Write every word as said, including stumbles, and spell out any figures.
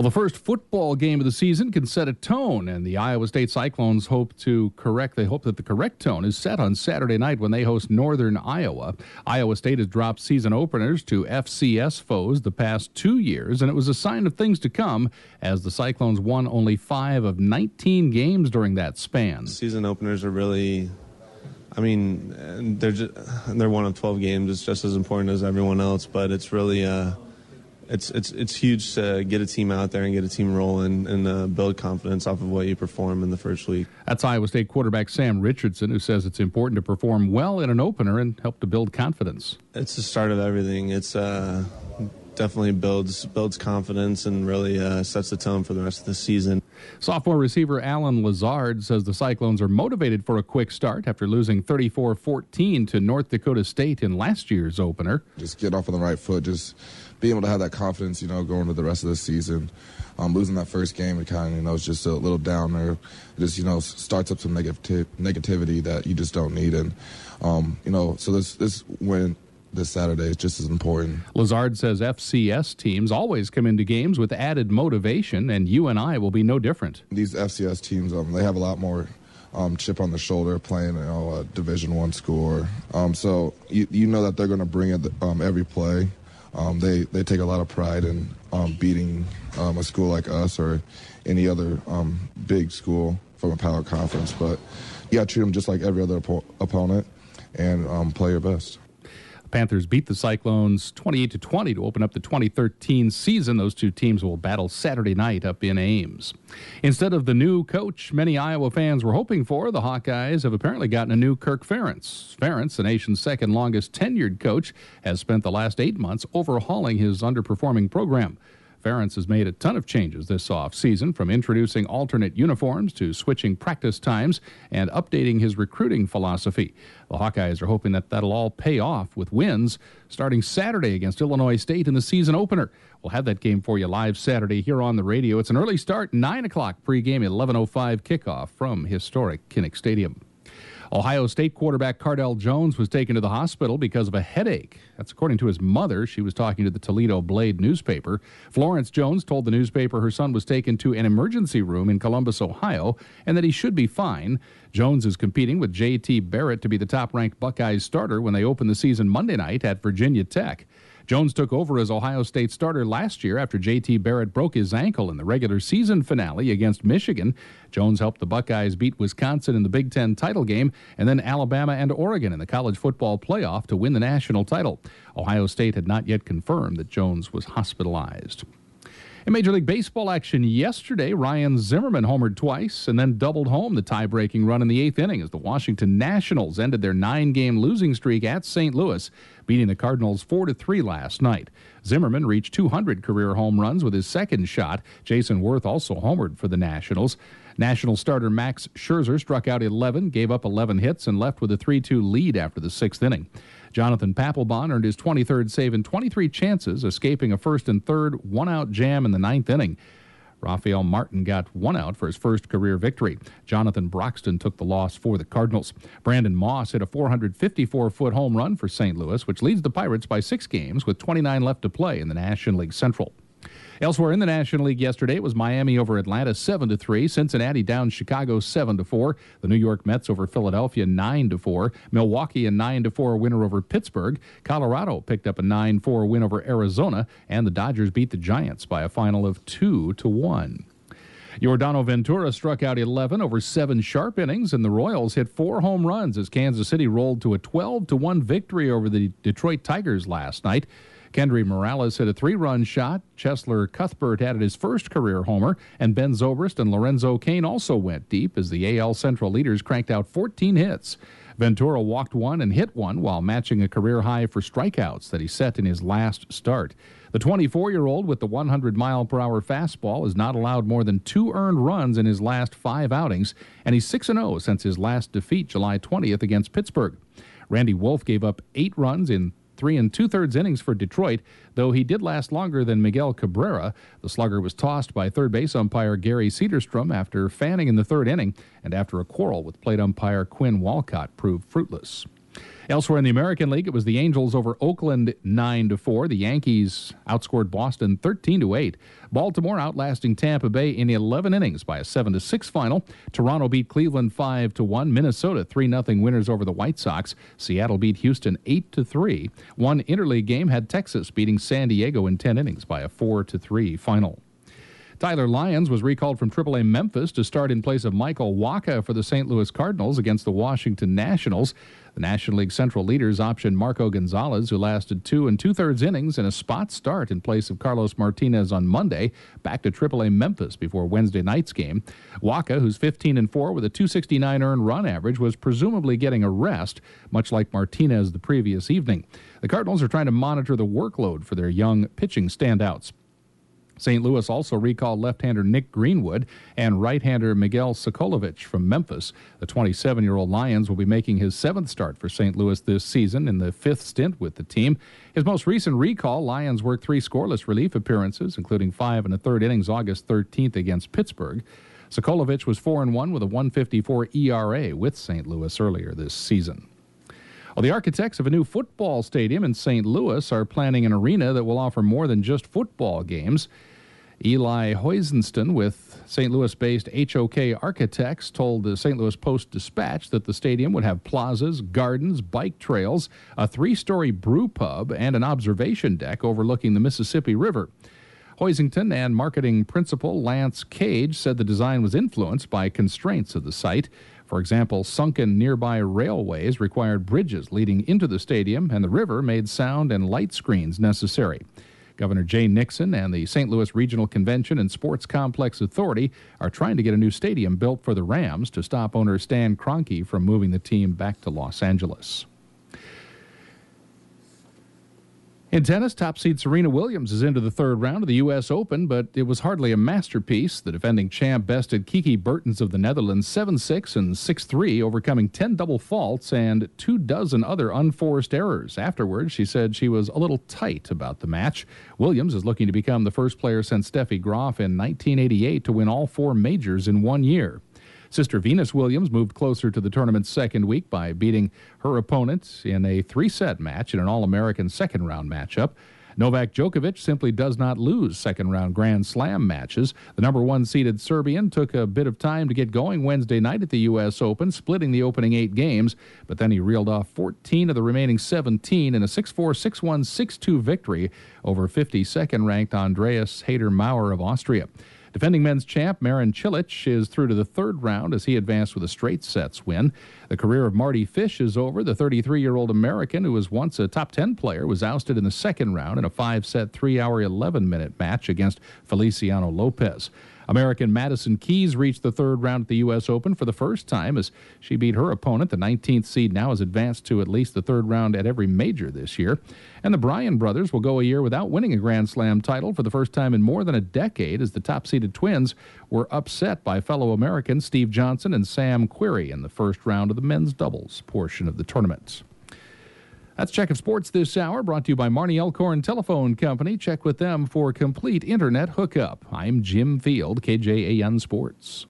Well, the first football game of the season can set a tone, and the Iowa State Cyclones hope to correct. They hope that the correct tone is set on Saturday night when they host Northern Iowa. Iowa State has dropped season openers to F C S foes the past two years, and it was a sign of things to come as the Cyclones won only five of nineteen games during that span. Season openers are really, I mean, they're just, they're one of twelve games. It's just as important as everyone else, but it's really. Uh, It's it's it's huge to get a team out there and get a team rolling and uh, build confidence off of what you perform in the first week. That's Iowa State quarterback Sam Richardson, who says it's important to perform well in an opener and help to build confidence. It's the start of everything. It's uh, definitely builds builds confidence and really uh, sets the tone for the rest of the season. Sophomore receiver Alan Lazard says the Cyclones are motivated for a quick start after losing thirty-four fourteen to North Dakota State in last year's opener. Just get off on the right foot, just being able to have that confidence, you know, going into the rest of the season. Um, losing that first game, it kind of, you know, it's just a little down there. It just, you know, starts up some negative negativity that you just don't need. And, um, you know, so this, this win this Saturday is just as important. Lazard says F C S teams always come into games with added motivation, and U N I will be no different. These F C S teams, um, they have a lot more um, chip on the shoulder playing, you know, a Division One school. Um, so you, you know that they're going to bring it um, every play. Um, they, they take a lot of pride in um, beating um, a school like us or any other um, big school from a power conference. But you got to treat them just like every other op- opponent and um, play your best. Panthers beat the Cyclones twenty-eight to twenty to open up the twenty thirteen season. Those two teams will battle Saturday night up in Ames. Instead of the new coach many Iowa fans were hoping for, the Hawkeyes have apparently gotten a new Kirk Ferentz. Ferentz, the nation's second longest tenured coach, has spent the last eight months overhauling his underperforming program. Ferentz has made a ton of changes this offseason, from introducing alternate uniforms to switching practice times and updating his recruiting philosophy. The Hawkeyes are hoping that that'll all pay off with wins starting Saturday against Illinois State in the season opener. We'll have that game for you live Saturday here on the radio. It's an early start, nine o'clock pregame, eleven oh five kickoff from historic Kinnick Stadium. Ohio State quarterback Cardell Jones was taken to the hospital because of a headache. That's according to his mother. She was talking to the Toledo Blade newspaper. Florence Jones told the newspaper her son was taken to an emergency room in Columbus, Ohio, and that he should be fine. Jones is competing with J T Barrett to be the top-ranked Buckeyes starter when they open the season Monday night at Virginia Tech. Jones took over as Ohio State starter last year after J T Barrett broke his ankle in the regular season finale against Michigan. Jones helped the Buckeyes beat Wisconsin in the Big Ten title game and then Alabama and Oregon in the college football playoff to win the national title. Ohio State had not yet confirmed that Jones was hospitalized. In Major League Baseball action yesterday, Ryan Zimmerman homered twice and then doubled home the tie-breaking run in the eighth inning as the Washington Nationals ended their nine-game losing streak at Saint Louis, beating the Cardinals four to three last night. Zimmerman reached two hundred career home runs with his second shot. Jason Worth also homered for the Nationals. National starter Max Scherzer struck out eleven, gave up eleven hits, and left with a three two lead after the sixth inning. Jonathan Papelbon earned his twenty-third save in twenty-three chances, escaping a first and third one-out jam in the ninth inning. Rafael Martin got one out for his first career victory. Jonathan Broxton took the loss for the Cardinals. Brandon Moss hit a four hundred fifty-four foot home run for Saint Louis, which leads the Pirates by six games with twenty-nine left to play in the National League Central. Elsewhere in the National League yesterday, it was Miami over Atlanta seven to three, Cincinnati down Chicago seven to four, the New York Mets over Philadelphia nine to four, Milwaukee a nine to four winner over Pittsburgh, Colorado picked up a nine four win over Arizona, and the Dodgers beat the Giants by a final of two to one. Yordano Ventura struck out eleven over seven sharp innings, and the Royals hit four home runs as Kansas City rolled to a twelve to one victory over the Detroit Tigers last night. Kendry Morales hit a three-run shot. Chesler Cuthbert added his first career homer, and Ben Zobrist and Lorenzo Cain also went deep as the A L Central leaders cranked out fourteen hits. Ventura walked one and hit one while matching a career high for strikeouts that he set in his last start. The twenty-four-year-old with the one hundred mile per hour fastball has not allowed more than two earned runs in his last five outings, and he's six and oh since his last defeat July twentieth against Pittsburgh. Randy Wolf gave up eight runs in three and two-thirds innings for Detroit, though he did last longer than Miguel Cabrera. The slugger was tossed by third base umpire Gary Cederstrom after fanning in the third inning and after a quarrel with plate umpire Quinn Walcott proved fruitless. Elsewhere in the American League, it was the Angels over Oakland nine to four. The Yankees outscored Boston thirteen to eight. Baltimore outlasting Tampa Bay in eleven innings by a seven to six final. Toronto beat Cleveland five to one. Minnesota three nothing winners over the White Sox. Seattle beat Houston eight to three. One interleague game had Texas beating San Diego in ten innings by a four to three final. Tyler Lyons was recalled from triple A Memphis to start in place of Michael Wacha for the Saint Louis Cardinals against the Washington Nationals. The National League Central leaders optioned Marco Gonzalez, who lasted two and two-thirds innings in a spot start in place of Carlos Martinez on Monday, back to triple A Memphis before Wednesday night's game. Wacha, who's fifteen and four with a two sixty-nine earned run average, was presumably getting a rest, much like Martinez the previous evening. The Cardinals are trying to monitor the workload for their young pitching standouts. Saint Louis also recalled left-hander Nick Greenwood and right-hander Miguel Sokolovich from Memphis. The twenty-seven-year-old Lyons will be making his seventh start for Saint Louis this season in the fifth stint with the team. His most recent recall, Lyons worked three scoreless relief appearances, including five and a third innings August thirteenth against Pittsburgh. Sokolovich was four and one with a one fifty-four E R A with Saint Louis earlier this season. Well, the architects of a new football stadium in Saint Louis are planning an arena that will offer more than just football games. Eli Hoisenston with Saint Louis-based H O K Architects told the Saint Louis Post-Dispatch that the stadium would have plazas, gardens, bike trails, a three-story brew pub, and an observation deck overlooking the Mississippi River. Hoisington and marketing principal Lance Cage said the design was influenced by constraints of the site. For example, sunken nearby railways required bridges leading into the stadium, and the river made sound and light screens necessary. Governor Jay Nixon and the Saint Louis Regional Convention and Sports Complex Authority are trying to get a new stadium built for the Rams to stop owner Stan Kroenke from moving the team back to Los Angeles. In tennis, top seed Serena Williams is into the third round of the U S Open, but it was hardly a masterpiece. The defending champ bested Kiki Bertens of the Netherlands seven six and six three, overcoming ten double faults and two dozen other unforced errors. Afterwards, she said she was a little tight about the match. Williams is looking to become the first player since Steffi Graf in nineteen eighty-eight to win all four majors in one year. Sister Venus Williams moved closer to the tournament's second week by beating her opponent in a three-set match in an All-American second-round matchup. Novak Djokovic simply does not lose second-round Grand Slam matches. The number one-seeded Serbian took a bit of time to get going Wednesday night at the U S Open, splitting the opening eight games, but then he reeled off fourteen of the remaining seventeen in a six four, six one, six two victory over fifty-second-ranked Andreas Hayder-Maurer of Austria. Defending men's champ Marin Cilic is through to the third round as he advanced with a straight sets win. The career of Marty Fish is over. The thirty-three-year-old American, who was once a top ten player, was ousted in the second round in a five-set, three-hour, eleven-minute match against Feliciano Lopez. American Madison Keys reached the third round at the U S Open for the first time as she beat her opponent. The nineteenth seed now has advanced to at least the third round at every major this year. And the Bryan brothers will go a year without winning a Grand Slam title for the first time in more than a decade as the top-seeded twins were upset by fellow Americans Steve Johnson and Sam Querrey in the first round of the men's doubles portion of the tournament. That's Check of Sports this hour, brought to you by Marnie Elkhorn Telephone Company. Check with them for complete internet hookup. I'm Jim Field, K J A N Sports.